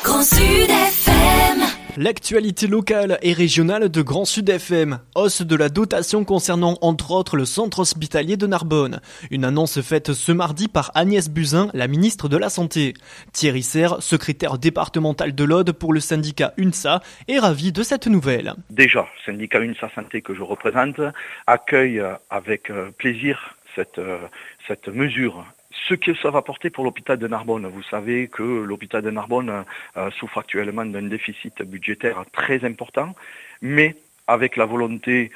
Grand Sud FM. L'actualité locale et régionale de Grand Sud FM. Hausse de la dotation concernant entre autres le centre hospitalier de Narbonne. Une annonce faite ce mardi par Agnès Buzyn, la ministre de la Santé. Thierry Serre, secrétaire départemental de l'Aude pour le syndicat UNSA, est ravi de cette nouvelle. Déjà, le syndicat UNSA Santé que je représente accueille avec plaisir cette mesure. Ce que ça va porter pour l'hôpital de Narbonne. Vous savez que l'hôpital de Narbonne souffre actuellement d'un déficit budgétaire très important, mais avec la volonté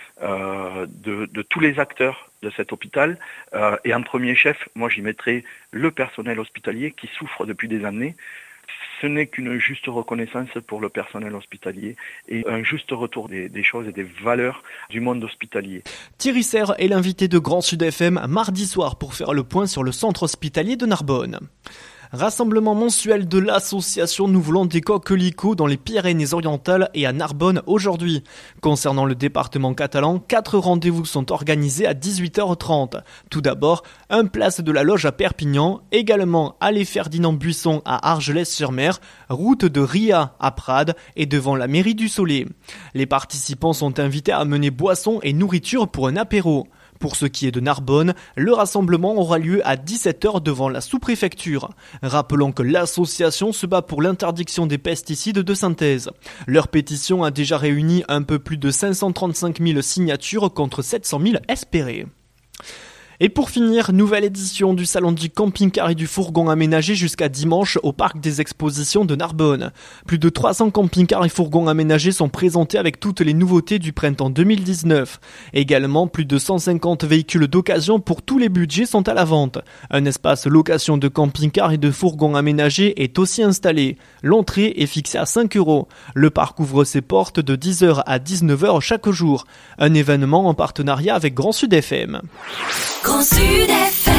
de tous les acteurs de cet hôpital, et en premier chef, moi j'y mettrai le personnel hospitalier qui souffre depuis des années. Ce n'est qu'une juste reconnaissance pour le personnel hospitalier et un juste retour des choses et des valeurs du monde hospitalier. Thierry Serre est l'invité de Grand Sud FM mardi soir pour faire le point sur le centre hospitalier de Narbonne. Rassemblement mensuel de l'association Nous voulons des coquelicots dans les Pyrénées-Orientales et à Narbonne aujourd'hui. Concernant le département catalan, 4 rendez-vous sont organisés à 18h30. Tout d'abord, un place de la Loge à Perpignan, également allée Ferdinand Buisson à Argelès-sur-Mer, route de Ria à Prades et devant la mairie du Soleil. Les participants sont invités à mener boissons et nourriture pour un apéro. Pour ce qui est de Narbonne, le rassemblement aura lieu à 17h devant la sous-préfecture. Rappelons que l'association se bat pour l'interdiction des pesticides de synthèse. Leur pétition a déjà réuni un peu plus de 535 000 signatures contre 700 000 espérées. Et pour finir, nouvelle édition du salon du camping-car et du fourgon aménagé jusqu'à dimanche au parc des expositions de Narbonne. Plus de 300 camping-cars et fourgons aménagés sont présentés avec toutes les nouveautés du printemps 2019. Également, plus de 150 véhicules d'occasion pour tous les budgets sont à la vente. Un espace location de camping-car et de fourgons aménagés est aussi installé. L'entrée est fixée à 5 €. Le parc ouvre ses portes de 10h à 19h chaque jour. Un événement en partenariat avec Grand Sud FM. Grand Sud FM.